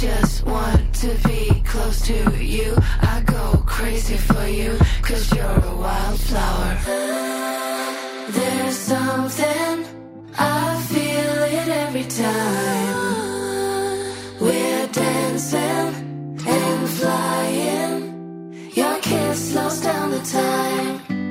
just want to be close to you. I go crazy for you, 'cause you're a wildflower. There's something, I feel it every time. We're dancing and flying. Your kiss slows down the time.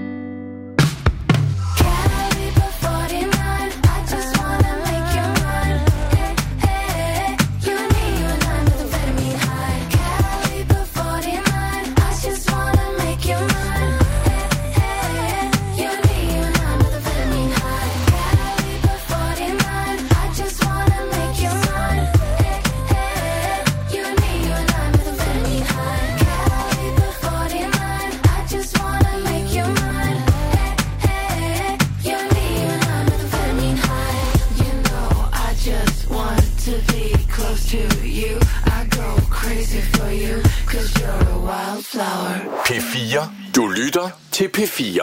Caliber 49, I just wanna make you mine. Hey, hey, you and me, you and I, methamphetamine high. Caliber 49, I just wanna make you mine. Hey, hey, you and me, you and I, methamphetamine high. Caliber 49, I just wanna make you mine. Hey, hey, you and me, you and I, methamphetamine high. Caliber 49, I just wanna make you mine. Hey, hey, you and me, you and I, methamphetamine high. You know I just want to be close to you. I go crazy for you, 'cause you're a wildflower. P4. Du lytter til P4.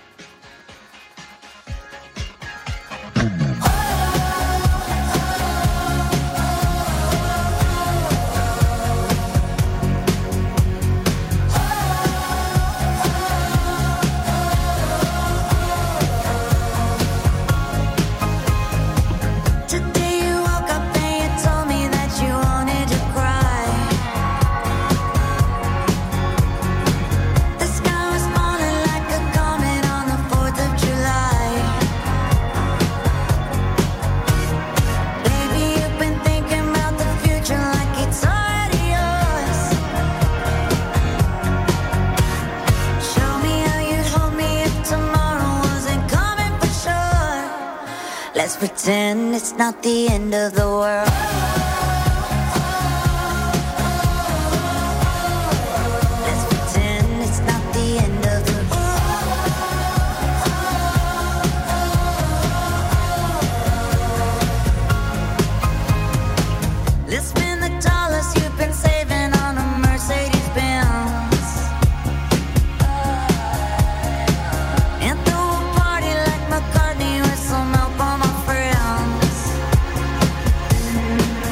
Today you woke up and you told me that you wanted to cry. The sky was falling like a comet on the 4th of July. Baby, you've been thinking about the future like it's already yours. Show me how you'd hold me if tomorrow wasn't coming for sure. Let's pretend it's not the end of the world. Let's pretend it's not the end of the world. Let's spend the dollars you've been saving on a Mercedes Benz. And throw a party like McCartney with some help on my friends.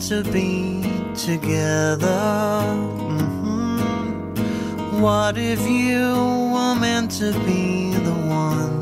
to be together? What if you were meant to be the one?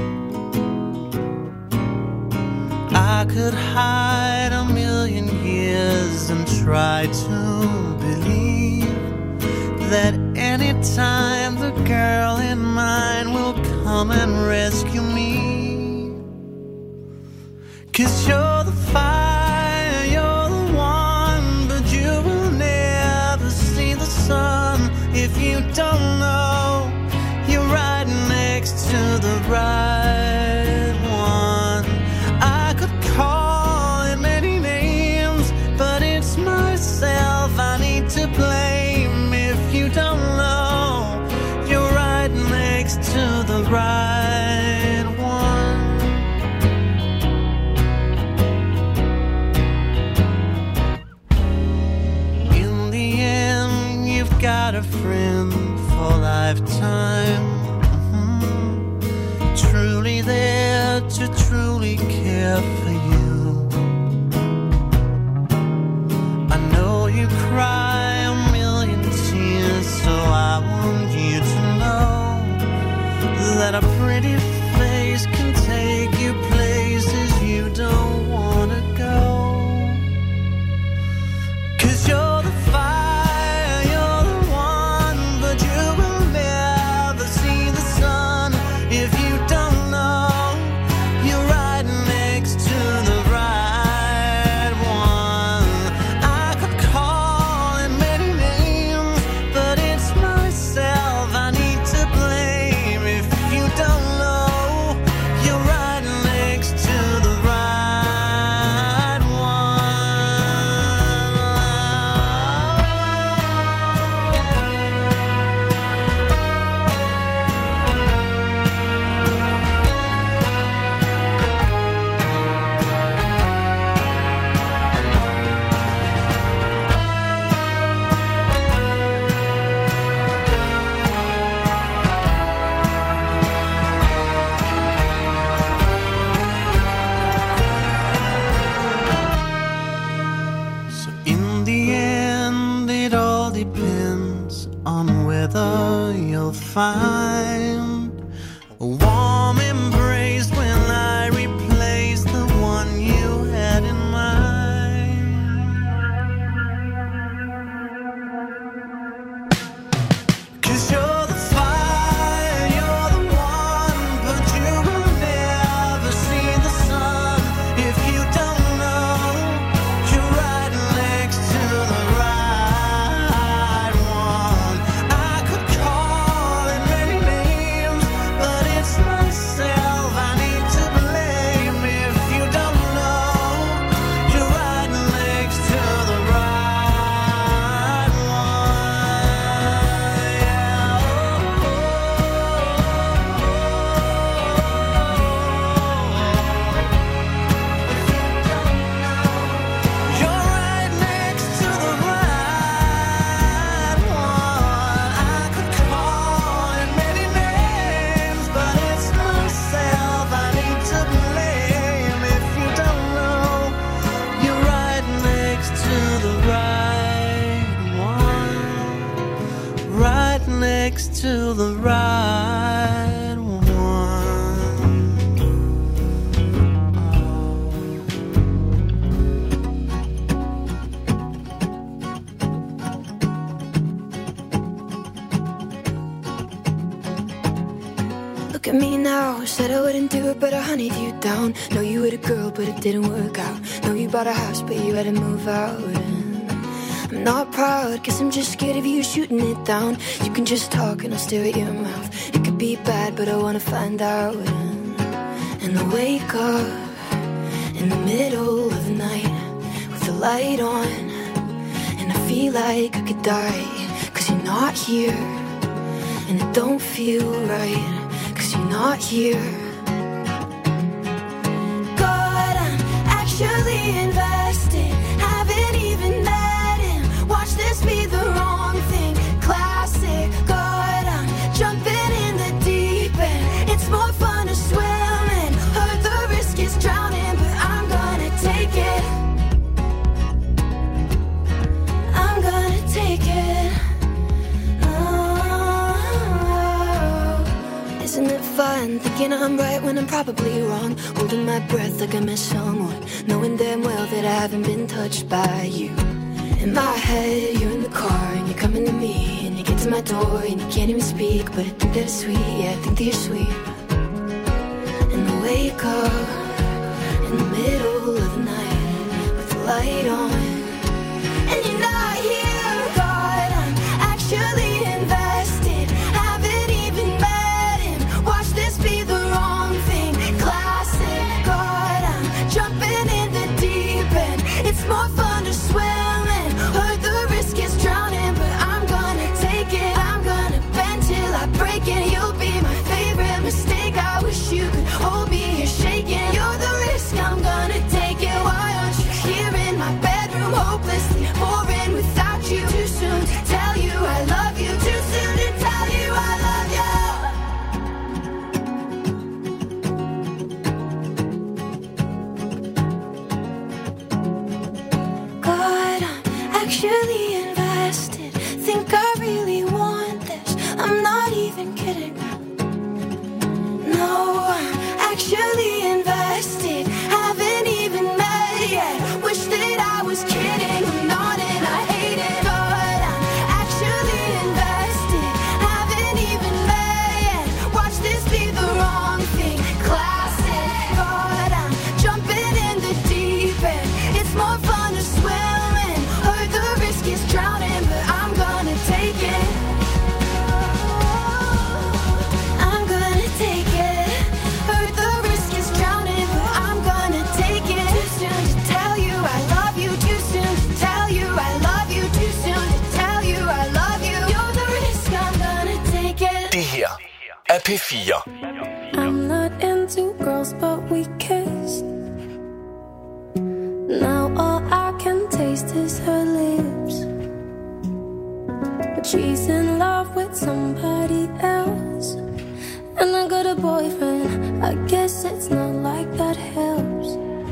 I could hide a million years and try to believe that anytime the girl in mine will come and rescue me. 'Cause you're the fire, you're the one, but you will never see the sun if you don't know you're right next to the right one. I could call it many names, but it's myself I need to blame if you don't know you're right next to the right one. In the end, you've got a friend for lifetime, truly there to truly care for you. I know you cry a million tears, so I want you to know that a pretty face can take you places you don't want to go. 'Cause you're the fire, you're the one, but you will never see the sun if you don't know you're right next to the right one. I could call it many names, but it's myself I need to blame if you don't know you're right next to the right So in the end, it all depends on whether you'll find a warm embrace when I replace the one you had in mind. 'Cause you're the fire, you're the one, but you will never see the sun if you don't know you're right next to the right one. I could call it many names, but it's myself I need to blame if you don't know you're right next to the right You're right next to the right one. I could call it many names, but it's myself I need to blame if you don't know you're right next to the right one. Right next to the right one. Look at me now, said I wouldn't do it, but I hunted you down. Know you were a girl, but it didn't work out. Know you bought a house, but you had to move out. And I'm not proud, guess I'm just scared of you shooting it down. You can just talk and I'll stare at your mouth. It could be bad, but I wanna find out. And I wake up in the middle of the night with the light on, and I feel like I could die, 'cause you're not here. And it don't feel right, 'cause you're not here. God, I'm actually invested, haven't even met him. Watch this be the wrong thing, classic. God, I'm jumping in the deep end. It's more fun to swim and heard the risk is drowning, but I'm gonna take it. fine, thinking I'm right when I'm probably wrong. Holding my breath like I miss someone, knowing damn well that I haven't been touched by you. In my head, you're in the car and you're coming to me, and you get to my door and you can't even speak, but I think that it's sweet, yeah, I think that you're sweet. And I wake up in the middle of the night with the light on, and you're not here, God, I'm actually invested. Haven't even met him, watch this be the wrong thing. Classic, God, I'm jumping in the deep end. It's more fun to swim and heard the risk is drowning, but I'm gonna take it. I'm gonna bend till I break it. You'll be my favorite mistake. I wish you could hold me here shaking. You're the risk, I'm gonna take it. Why aren't you here in my bedroom, hopelessly boring without you? Too soon to tell you I love you. Too soon to tell you I love you. God, I'm actually invested. Think I really want this. I'm not even kidding. No, I'm actually invested. Haven't even met yet. Wish that I was kidding. I'm not and I hate it. But I'm actually invested. Haven't even met yet. Watch this be the wrong thing. Classic. But I'm jumping in the deep end. It's more fun to swim in. Heard the risk is drowning, but I'm gonna take it. I'm gonna take it. Heard the risk is drowning, but I'm gonna take it. Too soon to tell you I love you. Too soon to tell you I love you. Too soon to tell you I love you. You're the risk, I'm gonna take it. Det her er P4. I'm not into girls, but we kissed. Now all I can taste is her lips. But she's in love with somebody else, and I got a boyfriend. I guess it's not like that helps.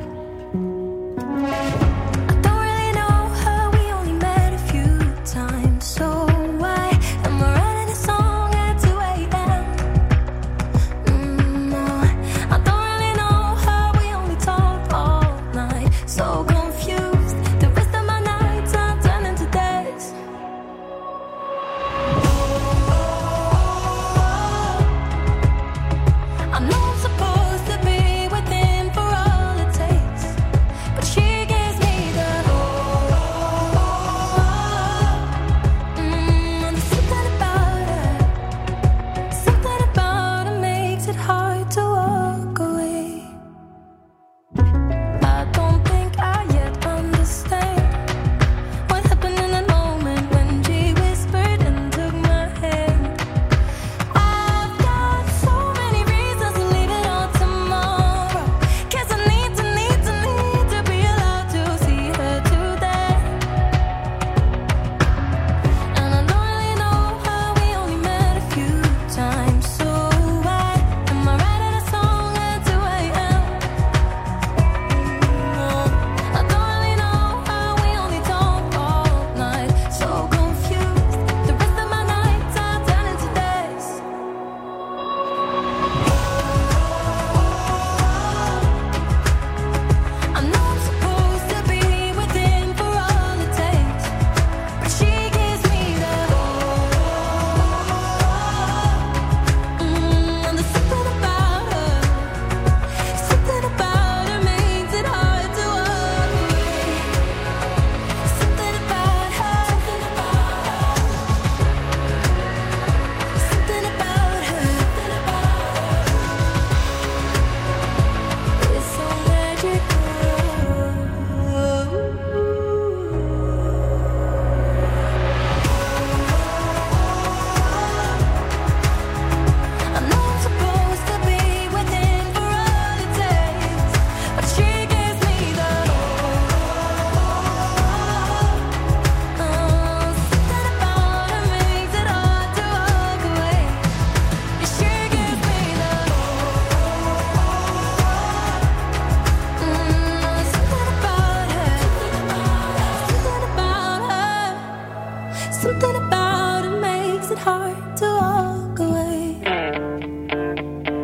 I don't really know her, we only met a few times. So why am I writing a song at 2 a.m.? No, I don't really know her, we only talk all night. So confused, the rest of my nights are turning to days. I know I'm supposed to be with him for all it takes, but she gives me the there's something about her makes it hard to walk away. I don't think I yet understand what happened in that moment when she whispered and took my hand. I've got so many reasons to leave it all tomorrow. Guess I need to be allowed to see her today. And I don't really know how, we only met a few times. So why am I writing a song at 2 a.m.? I don't really know how, we only talk all night. So confused, the rest of my nights are turning to days. I know I'm supposed to be with him for all it takes, but she gives me the there's something about her makes it hard to walk away. Something about her, something about her, it's so magical. I know I'm supposed to be with him for all it takes, but she gives me the something about her makes it hard to walk away. She gives me the something about her, something about her makes it hard to walk away.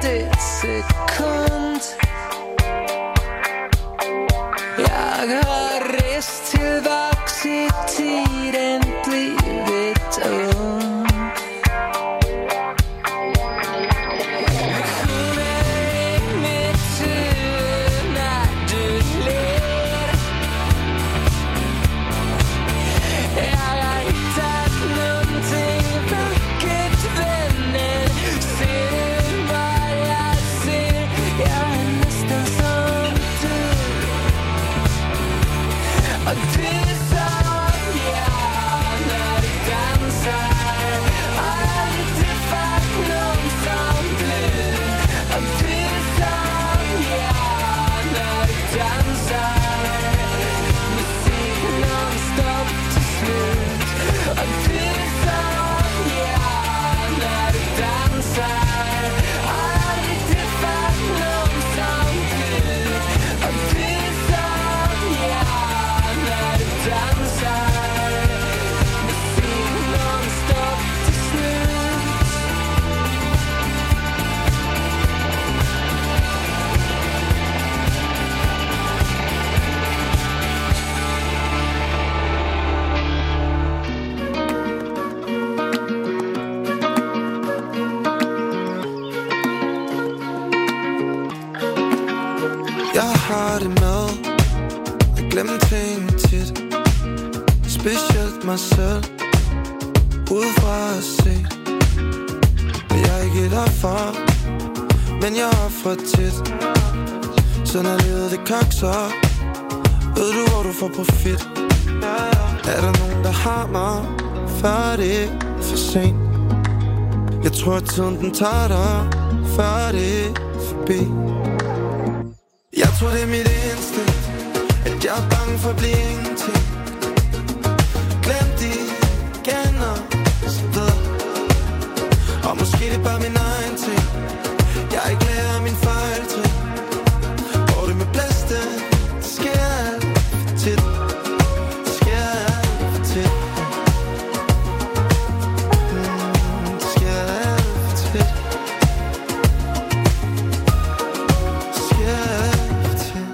et sekund. Jeg har rejst til vokset i tiden, blivet ung. Jeg har det med at glemme ting tit, specielt mig selv, udefra at se. Og jeg er ikke derfor, men jeg offrer tit. Så når livet det kokser, ved du hvor du får profit. Er der nogen der har mig, før det er for sent? Jeg tror at tiden den tager dig, før det er forbi. Jeg tror det er mit instinkt, at jeg er bange for at blive ingenting. Glem de gener, så videre. Og måske det er bare min egen ting. Jeg er ikke lærer min fejltrin. Går det med blæste, det sker alt for tit. Det sker alt for tit. Det sker alt for tit. Det sker alt for tit.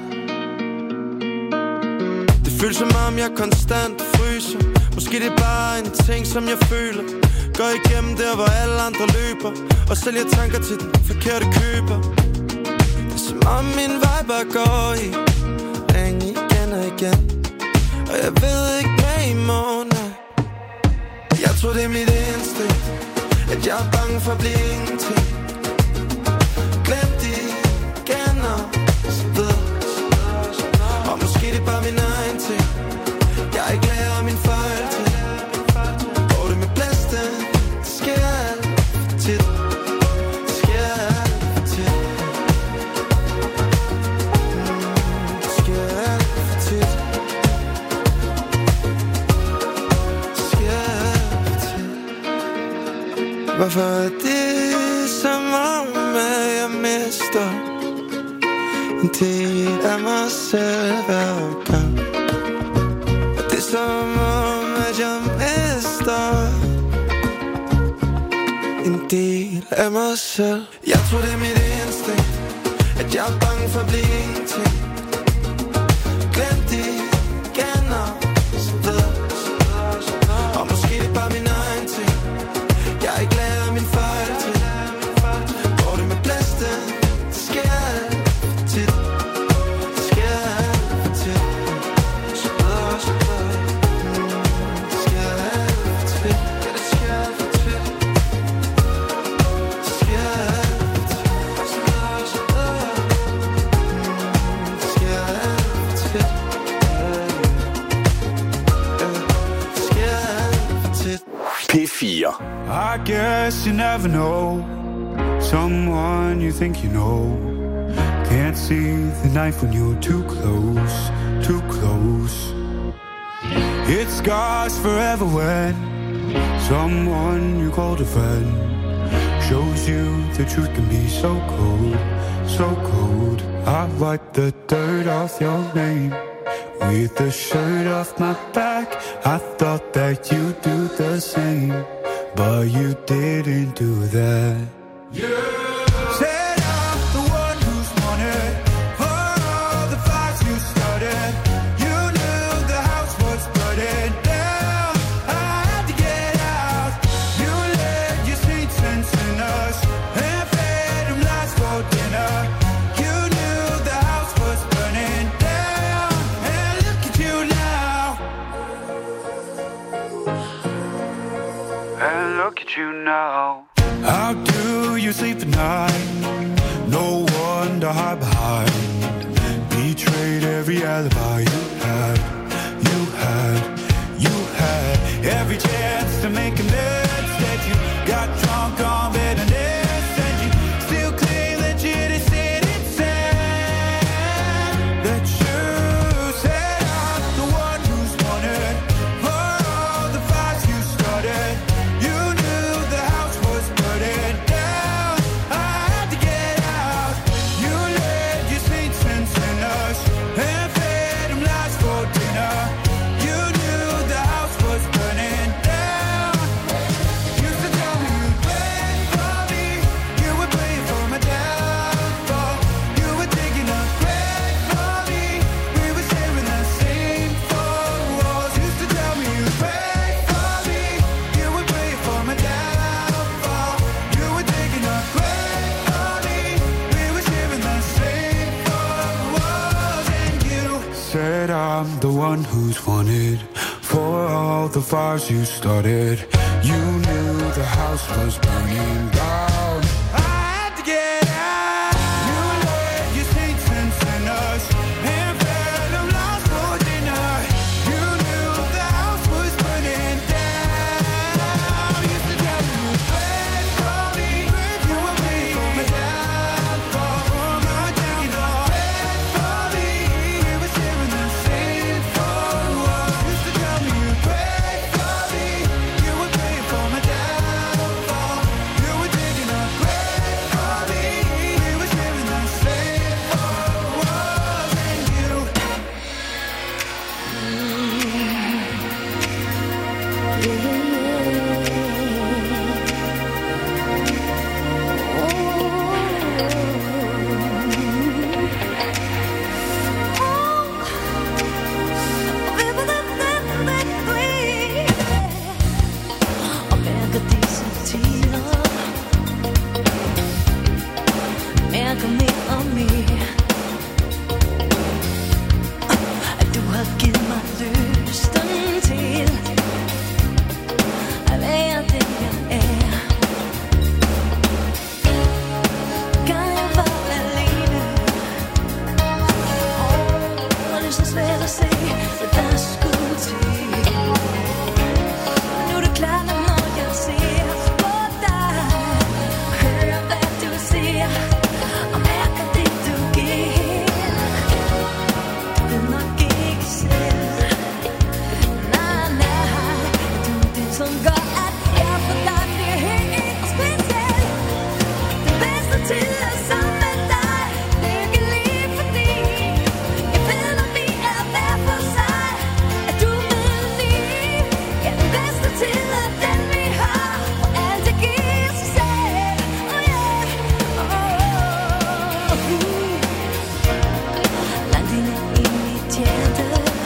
Det føles som om jeg konstant fryser. Måske det er bare en ting som jeg føler. Går igennem der hvor alle andre løber, og sælger tanker til den forkerte køber. Det er som om min vej bare går i ring igen og igen. Og jeg ved ikke hvad i morgen er. Jeg tror det er mit instinkt, at jeg er bange for at blive ingenting. Glem de gener, så videre. Og måske det er bare min egen ting. Jeg er ikke lærer min fejl til. Går det med blæste, det sker alt for tit. Det sker alt for tit. Det sker alt for tit. Det sker alt for tit. Hvorfor er det som om at jeg mister en del af mig selv hver gang? Og det er som om at jeg mister en del af mig selv. Jeg tror det er mit instinkt, at jeg er bange for at blive ingenting. Glem de gener, så videre. Og måske det er bare min egen ting. Jeg er ikke lærer min fejl til. Går det med blæste, det sker alt for tit. Det sker alt for tit. Så videre, så videre. Det sker alt for tit. Ja, det sker alt for tit. Det sker alt for tit. Så videre, så videre. Det sker alt for tit. Det sker alt for tit. P4. I guess you never know someone you think you know. Can't see the knife when you're too close, too close. It scars forever when someone you called a friend shows you the truth can be so cold, so cold. I wipe the dirt off your name with the shirt off my back. I thought that you'd do the same, but you didn't do that. Said you sleep at night. No one to hide behind. Betrayed every alibi you had. Every chance to make amends. Instead you got drunk on bitterness, and you still claim that you didn't understand. That you said I'm the one who's wanted for all the fights you started. You knew the house was burning down. I had to get out. You led your saints and sinners and fed them lies for dinner. You knew the house was burning down. Used to tell me you'd pray for me. You would pray for my downfall. You were taking a break for me. We were sharing the same four walls. Used to tell me you'd pray for me. You would pray for my downfall. You were taking a break for me. We were sharing the same four walls. And you said I'm the one who's wanted for all the fires you started. You knew the house was burning down. I had to get out. You led your saints and sinners and fed them lies for dinner. You knew the house was burning down. Used to tell me you'd pray for me. You would pray for my downfall. My downfall. For me, we were sharing the same four walls. Used to tell me you'd pray for me. You would pray for my downfall. You were taking a break for me. We were sharing the same four walls. And you Mærker mere og mere, at du har givet mig lysten til at være den jeg er. Kan jeg være alene? Det er så svært at se, hvad der skulle til. Nu er det klart, at når jeg ser på dig, hører hvad du siger og mærker det du giver. Du ved nok ikke selv, nej, du er det som gør, at jeg for dig bliver helt speciel. Det bedste til at sammen med dig, lykkelig fordi jeg ved, når vi er hver for sig, at du vil lide. Ja, det bedste til at den vi har, og alt det giver sig selv. Oh yeah, langt inde i mit hjerte,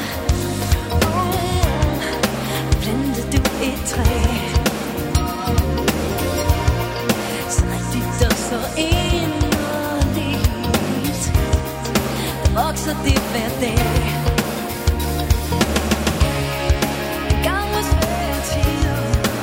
plantede du et træ, så rigtigt og så inderligt. Der vokser det hver dag. Gang med svære tider.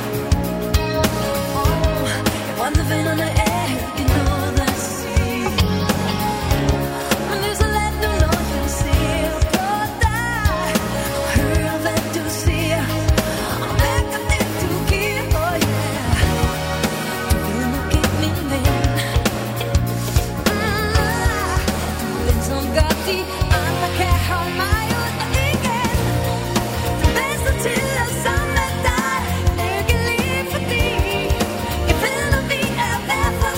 Jeg drømte vennerne er ikke noget at sige. Men det er så let nu, når jeg ser på dig og hører, hvad du siger og mærker det, du giver. Oh yeah, du ved nok ikke, min ven. Du er den, som gør de andre kan holde mig ud og igen. Det bedste til at sammen med dig, lykkelig fordi jeg ved, når vi er hver for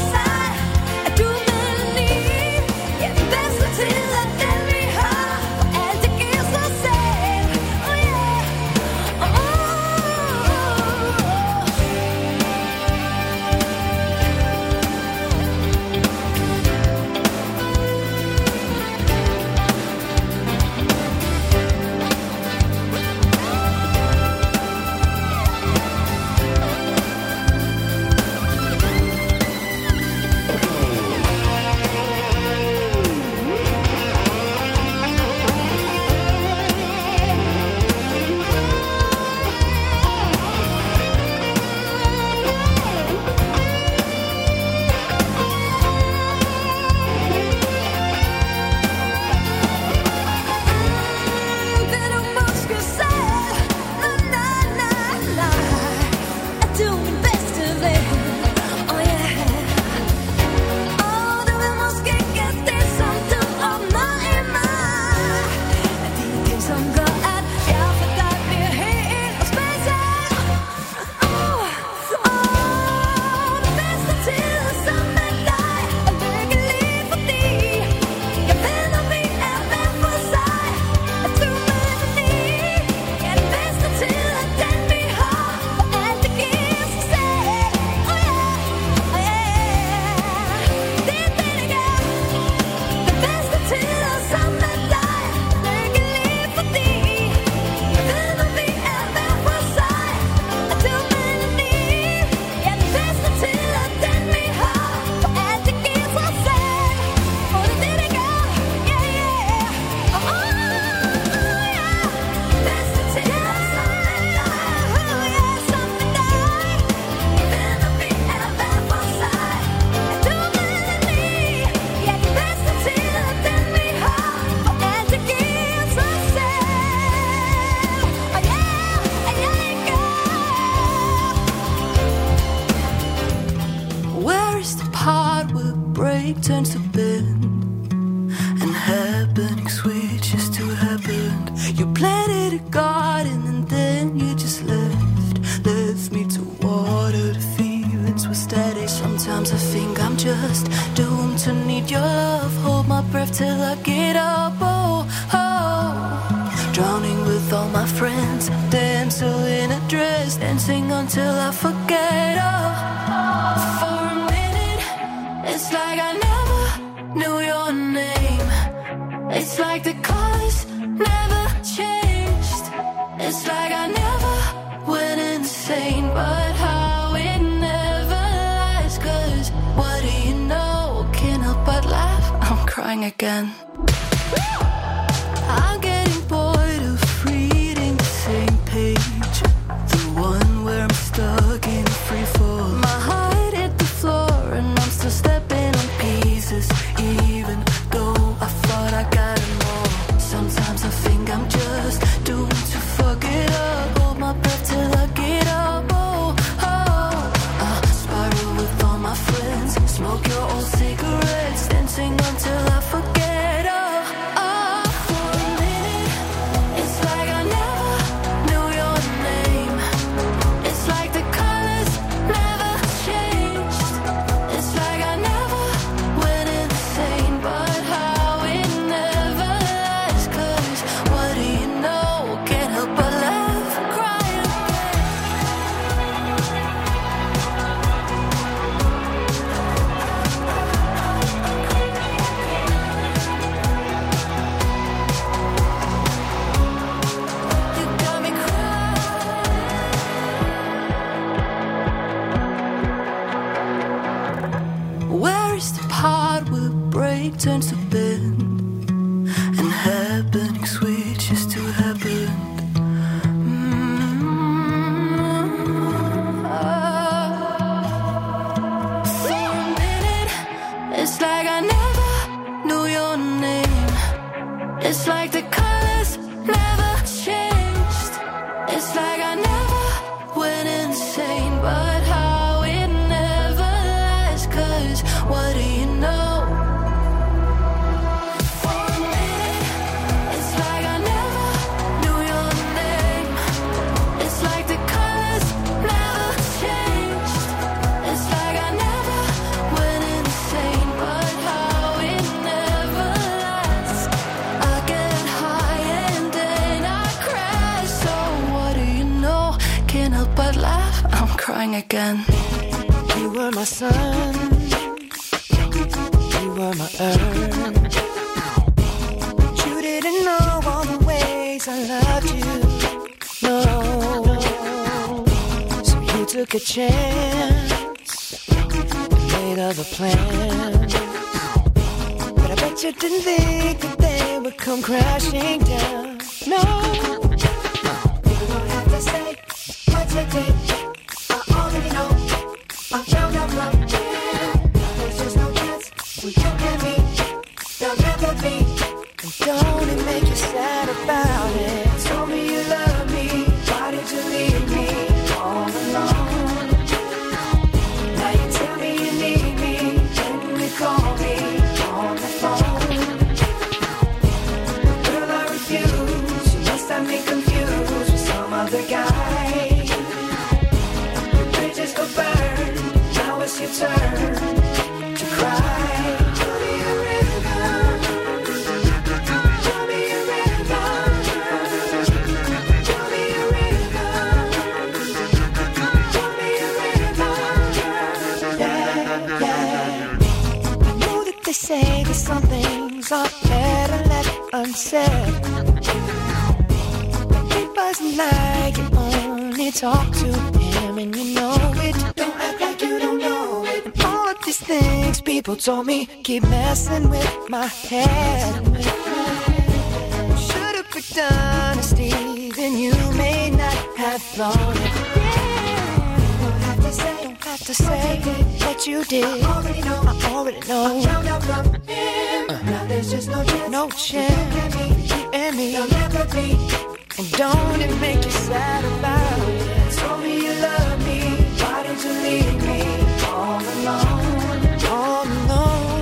break turns to bend, and happening switches to happened. You planted a garden and then you just left me to water the feelings were static. Sometimes I think I'm just doomed to need your love. Hold my breath till I get up. Oh, oh. Drowning with all my friends, damsel in a dress, dancing until I forget. Oh, for a minute, it's like I never knew your name. It's like the colors never changed. It's like I never went insane, but how it never lies. 'Cause what do you know? Can't help but laugh. I'm crying again. I'm getting bored of reading the same page, the one where I'm stuck in free fall. My heart hit the floor and I'm still stepping on pieces, even though I thought I got them all. Sometimes I think I'm just doomed to fuck it up. Hold my breath till I get up. Oh, oh. I spiral with all my friends, smoke your old cigarettes, dancing until I forget. Oh, oh. For a minute, it's like I never knew your name. It's like the colors never changed. It's like I never went insane, but how it never lies. 'Cause what do you know? Can't help but laugh and cry again. You got me crying. Where is the part where break turns to bend, and happening switches to happened? For a minute, it's like I never knew your name. It's like the colors never changed. It's like I never went insane, but how it never lies. 'Cause what do you know? For a minute, it's like I never knew your name. It's like the colors never changed. It's like I never went insane, but how it never lies. I get high and then I crash. So what do you know? Can't help but laugh. I'm crying again. You were my sun, you were my earth. You didn't know all the ways I loved you, no. So you took a chance, made other plans. But I bet you didn't think that they would come crashing down, no. You don't have to say what you did, I already know. I found out love, there's just no chance when you and me, there'll never be. And don't it make you sad about it? Told me you love me, why did you leave me all alone? Now you tell me you need me, when you call me on the phone. Girl, I refuse, you must have me confused with some other guy. Your bridges go burn, now it's your turn to cry. Tell me a rhythm, tell me a rhythm, tell me a rhythm, tell me a rhythm. Yeah, yeah. I know that they say that some things are better left unsaid. He wasn't like you only talk to him and you know it. Don't act like you don't know it. And all of these things people told me keep messing with my head. Should've picked honesty, then you may not have thought it. Don't have to say what you did. I already know. I found out from him. Now there's just no chance. You and me, they'll never be. And don't it make you sad about it? Told me you love me, why did you leave me all alone? All alone.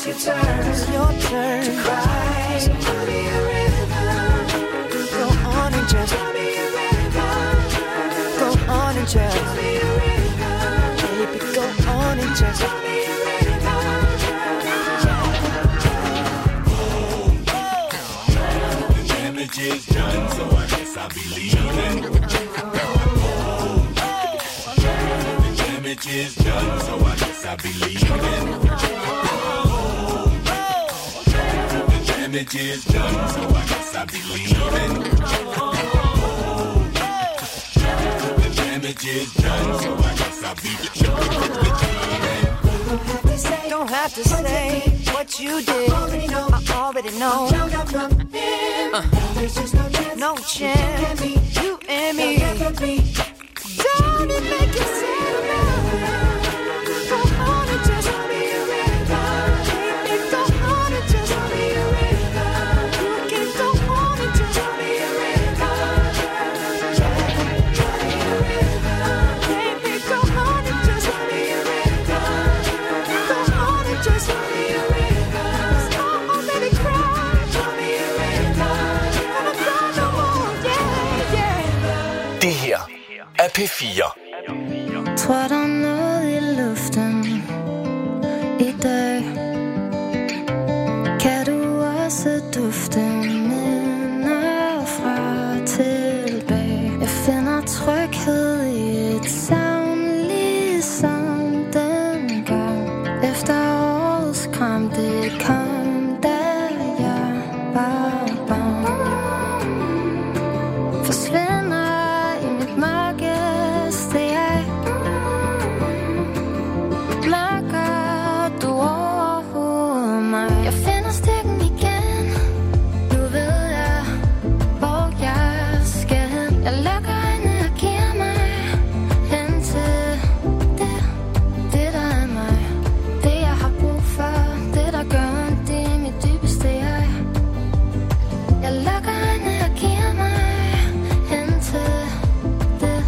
your turn. It's your turn to cry. So tell me a rhythm. Go on and just tell me a rhythm. Go on and just tell me a rhythm. Baby, go on and just tell me a rhythm. The damage is done, so I guess I'll be leaving. The damage is done, so I guess I'll be leaving. The damage is done, so I guess I'll be leaving. The damage is done, so I guess I'll be leaving. Don't have to say what you did. I already know. There's just no chance. You and me. Don't it make you sad enough? Go on and just tell me a rhythm. Baby, go on and just tell me a rhythm. You can go on and just tell me a rhythm. Baby, go on and just tell me a rhythm. Go on and just tell me a rhythm. I already cried. Tell me a rhythm. Gonna cry no more. Yeah, yeah. Det her er P4. Tror der er noget i luften i dag? Kan du også dufte minder fra tilbage? Jeg finder tryghed i et savn ligesom dengang. Efter årets kram, det kom da jeg var barn. Forsvinder i mit mørkeste jeg. Mærker du overhovedet mig? Jeg finder stikken igen. Nu ved jeg, hvor jeg skal hen. Jeg lukker øjnene og giver mig hen til det der er mig. Det jeg har brug for, det der gør ondt i mit dybeste jeg. Jeg lukker øjnene og giver mig hen til det.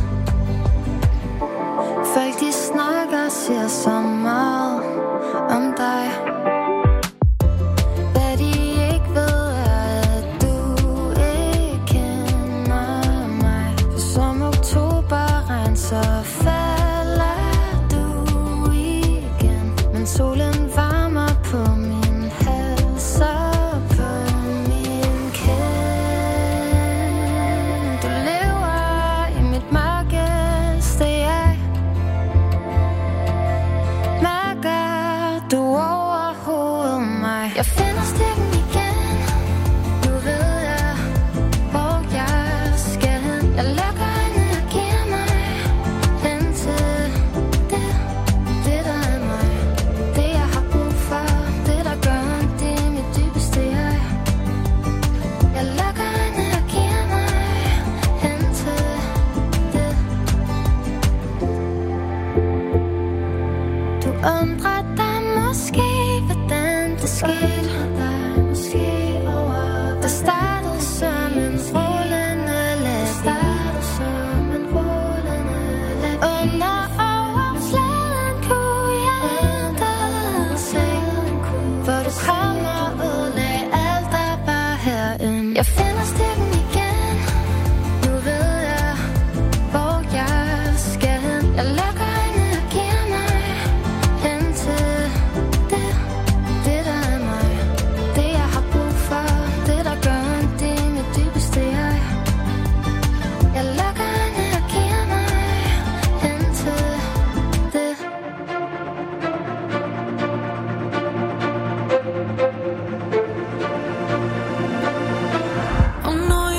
Folk de snakker, siger så meget om dig. Hvad de ikke ved er, at du ikke kender mig. For som oktoberregn, så falder du igen. Men solen varmer på min hals og på min kind. Du lever i mit mørkeste jeg. Mærker du overhovedet mig? Jeg finder stikken igen. Nu ved jeg, hvor jeg skal hen. Jeg lukker øjnene og giver mig hen til det der er mig. Det jeg har brug for, det der gør ondt i mit dybeste jeg. Jeg lukker øjnene og giver mig hen til det. Du undrer dig måske, hvordan det skete. Det startede som en rullende let. Under overfladen kunne jeg intet se. For du kom og ødelagde alt, der var herinde. Jeg finder stikken igen. Nu ved jeg, hvor jeg skal hen. Jeg lukker øjnene og giver mig hen til det der er mig. Det jeg har brug for, det der gør ondt i mit dybeste jeg. Jeg lukker øjnene og giver mig hen til det. Og når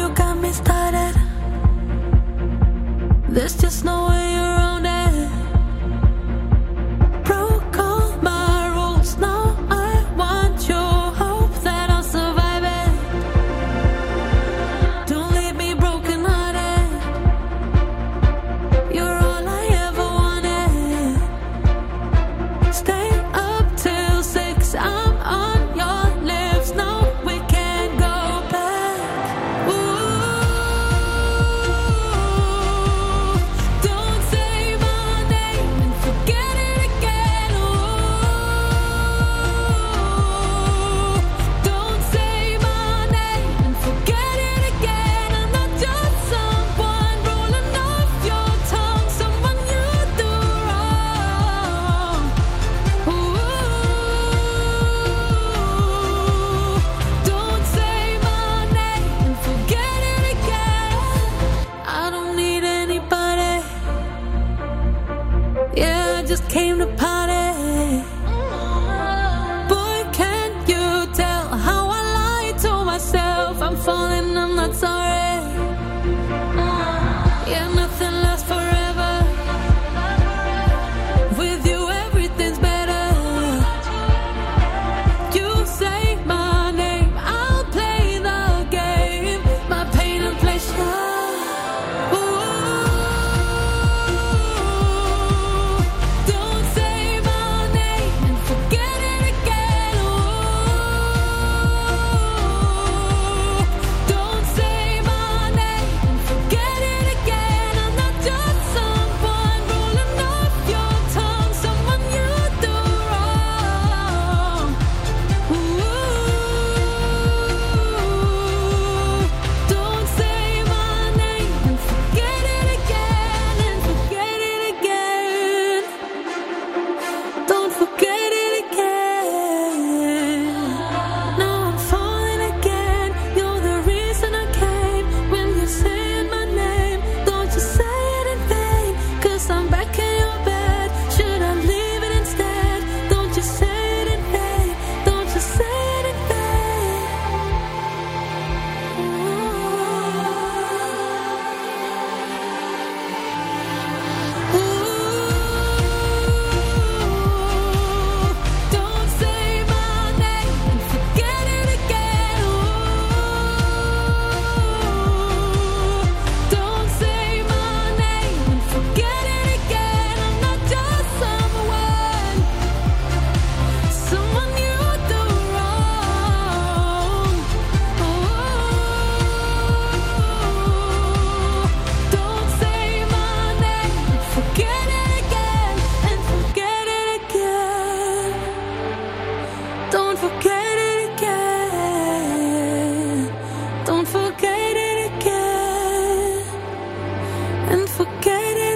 forget it again. Don't forget it again. And forget it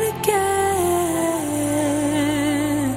again.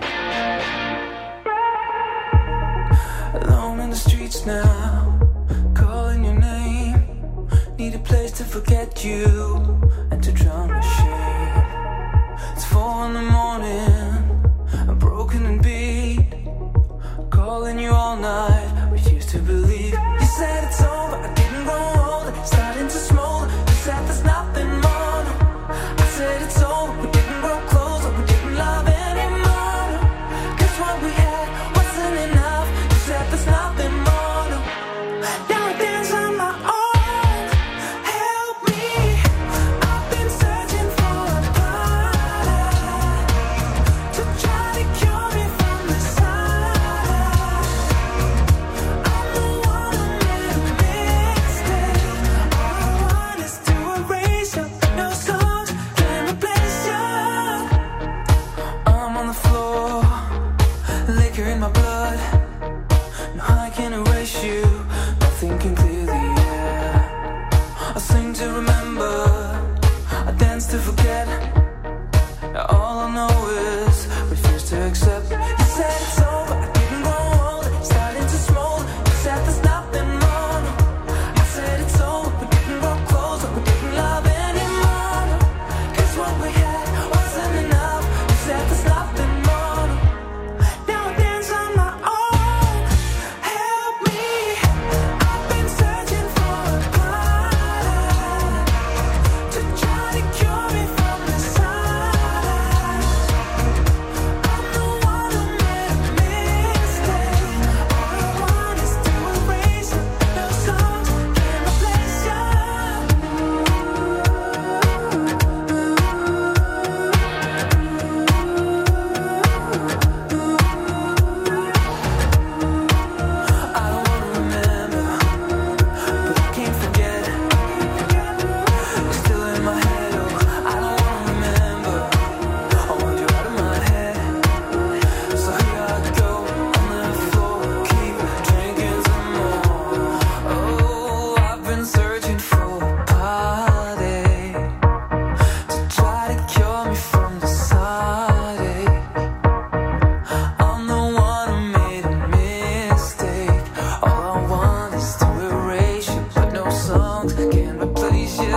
Alone in the streets now, calling your name. Need a place to forget you and to drown my shame. It's 4 in the morning, I'm broken and beat. Calling you all night, refuse to believe. You said it's over, I didn't grow old. Starting to smolder, you said there's nothing more. I said it's over, we didn't grow closer, we didn't love anymore. Cause what we had wasn't enough. You said there's nothing more. Now I dance on my own. Help me, I've been searching for a part to try to cure me from the side. I'm the one who made a mistake. All I want is to erase you. No songs can replace you. I'm on the floor, liquor in my blood. No, I can't erase you. Nothing can clear the air. I sing to remember, I dance to forget. All I know is refuse to accept. You said it's over, I didn't grow old. Starting to smolder, you said there's nothing more. I said it's over, we didn't grow closer, we didn't love anymore. Cause what we had wasn't enough. You said there's nothing more. Now I dance on my own. Help me, I've been searching for a part to try to cure me from the side. I'm the one who made a mistake. All I want is to erase you. No songs can replace you. I don't wanna remember, but I can't forget. You're still in my head, oh, I don't wanna remember. I want you out of my head. So here I go on the floor, keep drinking some more. Oh, I've been searching for a party to try to cure me from the side. I'm the one who made a mistake. All I want is to erase you, but no songs can replace you.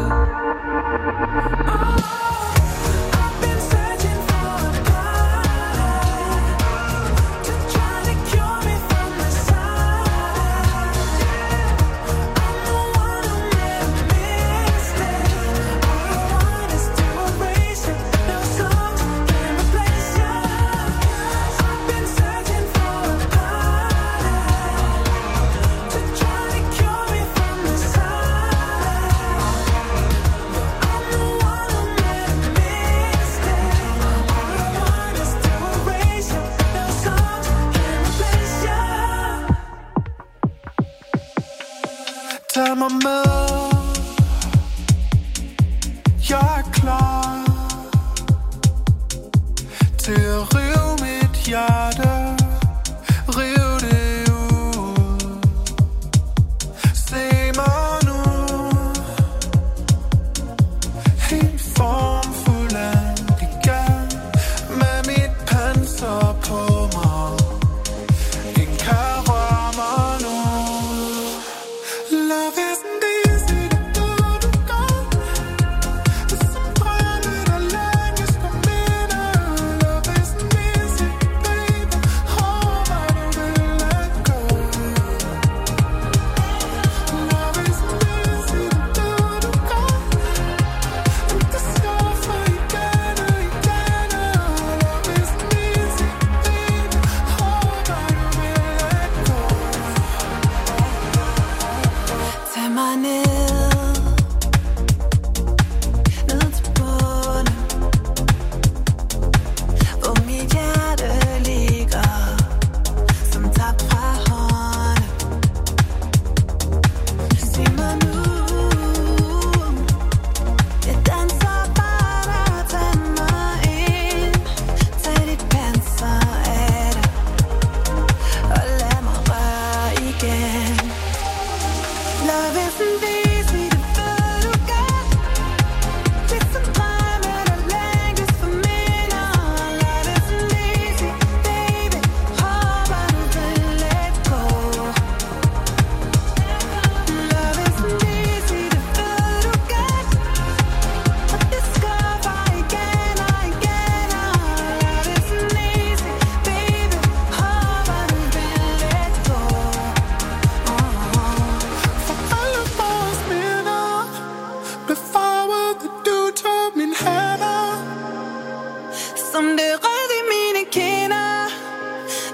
I've been searching for a part to try to cure me from the side. I'm the one who made a mistake. All I want is to erase you. No songs can replace you. I've been searching for a part to try to cure me from the side. I'm the one who made a mistake. All I want is to erase you. No songs can replace you. Tag mig med, jeg er klar til at rive mit hjerte, rive det ud. Se mig nu, helt formfuld igen, med mit panser på mig. Ingen kan røre mig nu. Love isn't easy.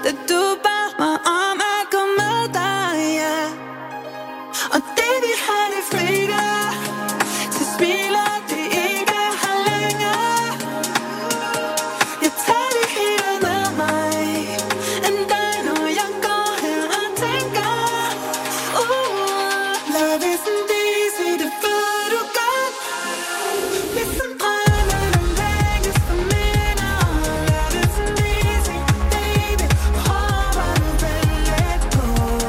Da du bad mig om at gå med dig, ja. Og det vi har, det flikker til smiler, det ikke har længere. Jeg tager det hele med mig, en dag når jeg går her og tænker, love isn't easy, det ved du godt. Ligesom drømme, den længes for minder. Love isn't easy, baby, håber du vil let på.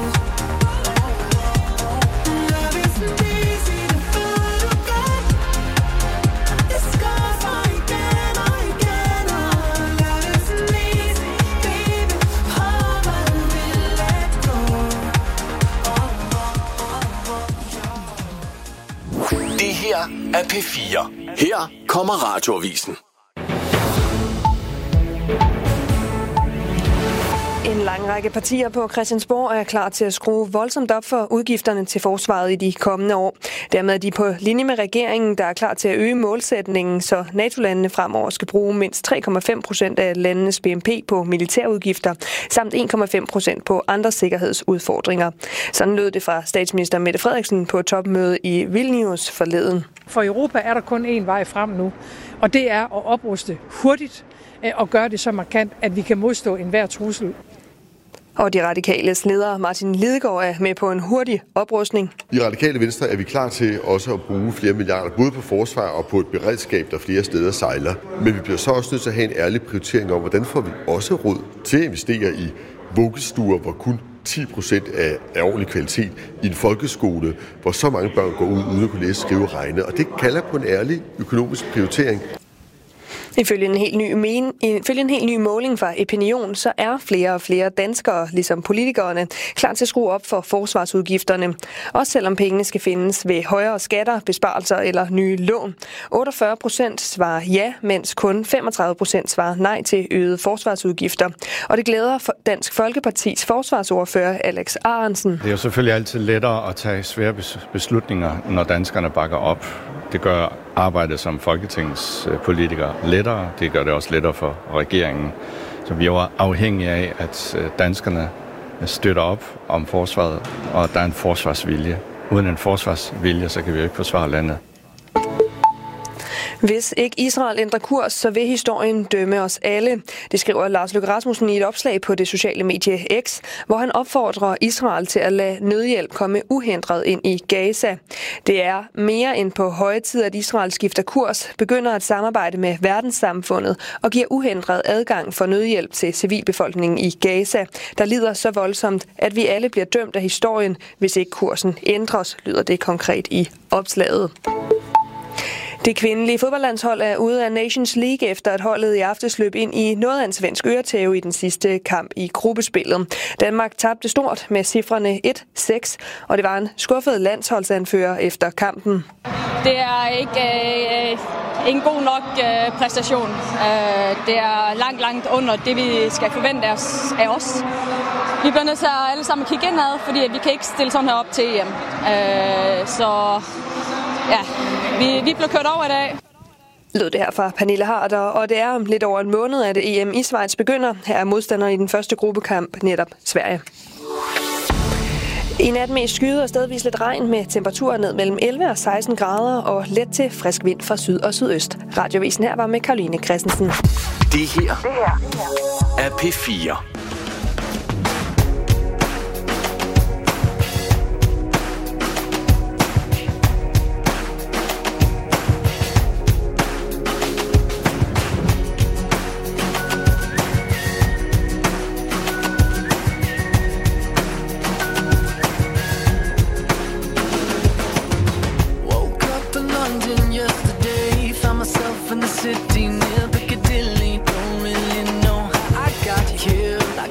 Love isn't easy, det ved du godt. Det skuffer igen og igen. Love isn't easy, baby, håber du vil let på. Det her er P4. Her kommer Radioavisen. En lang række partier på Christiansborg er klar til at skrue voldsomt op for udgifterne til forsvaret i de kommende år. Dermed er de på linje med regeringen, der er klar til at øge målsætningen, så NATO-landene fremover skal bruge mindst 3,5% af landenes BNP på militærudgifter, samt 1,5% på andre sikkerhedsudfordringer. Sådan lød det fra statsminister Mette Frederiksen på et topmøde i Vilnius forleden. For Europa er der kun én vej frem nu, og det er at opruste hurtigt og gøre det så markant, at vi kan modstå enhver trussel. Og de radikales leder Martin Lidegaard er med på en hurtig oprustning. I Radikale Venstre er vi klar til også at bruge flere milliarder, både på forsvar og på et beredskab, der flere steder sejler. Men vi bliver så også nødt til at have en ærlig prioritering om, hvordan får vi også råd til at investere i vuggestuer, hvor kun 10% af ordentlig kvalitet, i en folkeskole, hvor så mange børn går ud uden at kunne læse, skrive og regne. Og det kalder på en ærlig økonomisk prioritering. Ifølge en helt ny måling fra Epinion, så er flere og flere danskere, ligesom politikerne, klar til at skrue op for forsvarsudgifterne. Også selvom pengene skal findes ved højere skatter, besparelser eller nye lån. 48% svarer ja, mens kun 35% svarer nej til øgede forsvarsudgifter. Og det glæder Dansk Folkepartis forsvarsordfører Alex Ahrendtsen. Det er jo selvfølgelig altid lettere at tage svære beslutninger, når danskerne bakker op. Det gør arbejdet som Folketingets politikere lettere. Det gør det også lettere for regeringen. Så vi er jo afhængige af, at danskerne støtter op om forsvaret, og at der er en forsvarsvilje. Uden en forsvarsvilje, så kan vi jo ikke forsvare landet. Hvis ikke Israel ændrer kurs, så vil historien dømme os alle. Det skriver Lars Løkke Rasmussen i et opslag på det sociale medie X, hvor han opfordrer Israel til at lade nødhjælp komme uhindret ind i Gaza. Det er mere end på høje tid, at Israel skifter kurs, begynder at samarbejde med verdenssamfundet og giver uhindret adgang for nødhjælp til civilbefolkningen i Gaza, der lider så voldsomt, at vi alle bliver dømt af historien, hvis ikke kursen ændres, lyder det konkret i opslaget. Det kvindelige fodboldlandshold er ude af Nations League efter at holdet i aftes løb ind i noget af en svensk øretæve i den sidste kamp i gruppespillet. Danmark tabte stort med cifrene 1-6, og det var en skuffet landsholdsanfører efter kampen. Det er ikke en god nok præstation. Det er langt under det, vi skal forvente af os. Vi bliver nødt til at alle sammen kigge indad, fordi vi kan ikke stille sådan her op til EM. Så ja, vi blev kørt over i dag. Lød det her fra Pernille Harder, og det er om lidt over en måned, at EM i Schweiz begynder. Her er modstanderen i den første gruppekamp netop Sverige. I nat mest skyde og stedvis lidt regn med temperaturer ned mellem 11 og 16 grader og let til frisk vind fra syd og sydøst. Radiovisen her var med Caroline Christensen. Det her er P4. City near Piccadilly, don't really know how I got here. I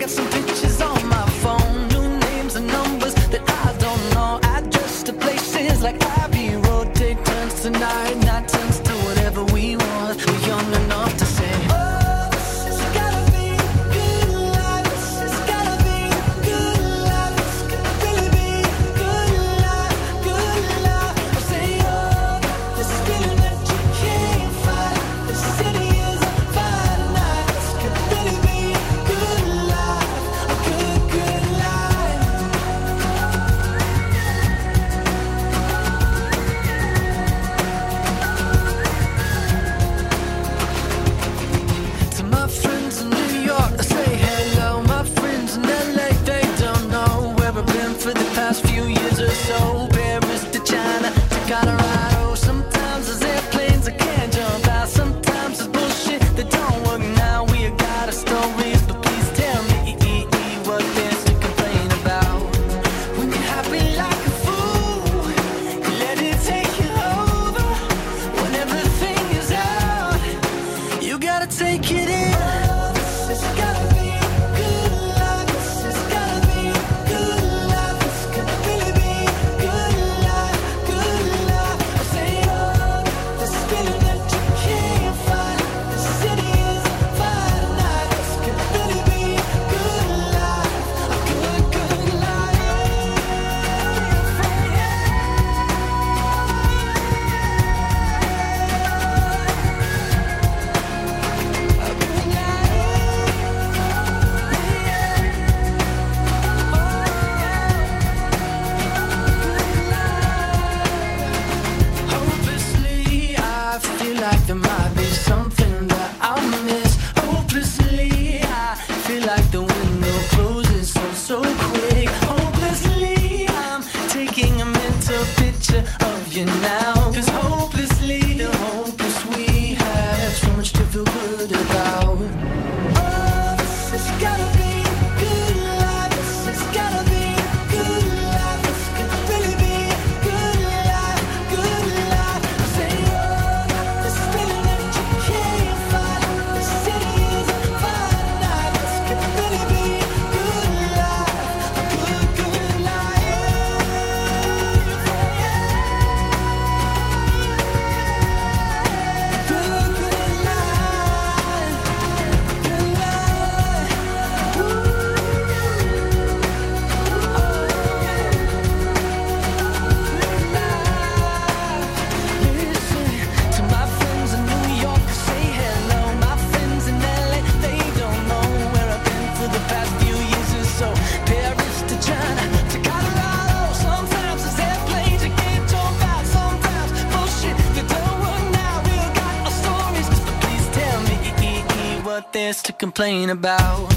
to complain about.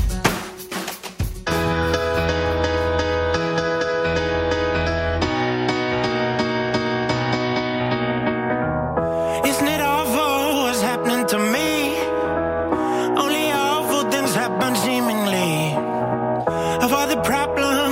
Isn't it awful what's happening to me? Only awful things happen seemingly. Of all the problems